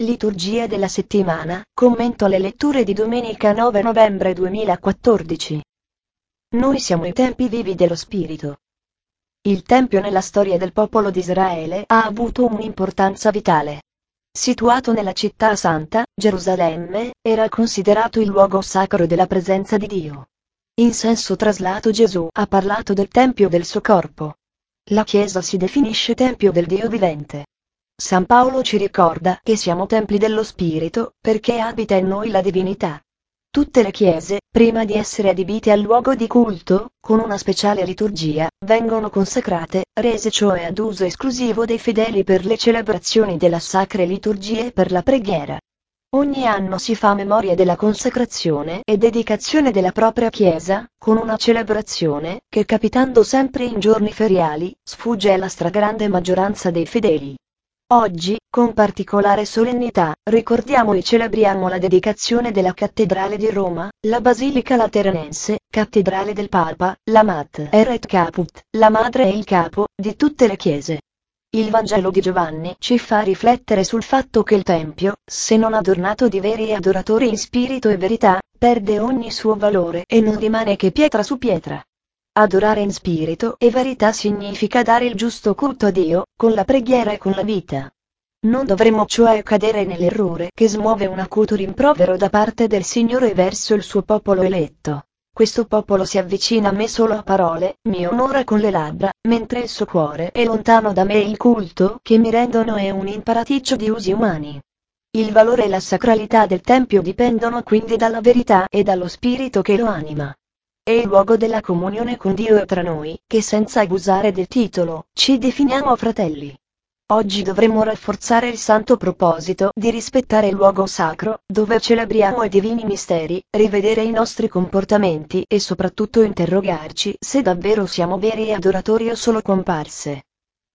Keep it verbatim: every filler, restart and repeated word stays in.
Liturgia della settimana, commento alle letture di domenica nove novembre duemilaquattordici. Noi siamo i tempi vivi dello Spirito. Il Tempio nella storia del popolo di Israele ha avuto un'importanza vitale. Situato nella città santa, Gerusalemme, era considerato il luogo sacro della presenza di Dio. In senso traslato Gesù ha parlato del Tempio del suo corpo. La Chiesa si definisce Tempio del Dio vivente. San Paolo ci ricorda che siamo templi dello Spirito, perché abita in noi la divinità. Tutte le chiese, prima di essere adibite al luogo di culto, con una speciale liturgia, vengono consacrate, rese cioè ad uso esclusivo dei fedeli per le celebrazioni della sacre liturgie e per la preghiera. Ogni anno si fa memoria della consacrazione e dedicazione della propria chiesa, con una celebrazione, che capitando sempre in giorni feriali, sfugge alla stragrande maggioranza dei fedeli. Oggi, con particolare solennità, ricordiamo e celebriamo la dedicazione della Cattedrale di Roma, la Basilica Lateranense, Cattedrale del Papa, la Mater et Caput, la Madre e il Capo, di tutte le chiese. Il Vangelo di Giovanni ci fa riflettere sul fatto che il Tempio, se non adornato di veri adoratori in spirito e verità, perde ogni suo valore e non rimane che pietra su pietra. Adorare in spirito e verità significa dare il giusto culto a Dio, con la preghiera e con la vita. Non dovremmo cioè cadere nell'errore che smuove un acuto rimprovero da parte del Signore verso il suo popolo eletto. Questo popolo si avvicina a me solo a parole, mi onora con le labbra, mentre il suo cuore è lontano da me e il culto che mi rendono è un imparaticcio di usi umani. Il valore e la sacralità del Tempio dipendono quindi dalla verità e dallo spirito che lo anima. È il luogo della comunione con Dio e tra noi, che senza abusare del titolo, ci definiamo fratelli. Oggi dovremmo rafforzare il santo proposito di rispettare il luogo sacro, dove celebriamo i divini misteri, rivedere i nostri comportamenti e soprattutto interrogarci se davvero siamo veri adoratori o solo comparse.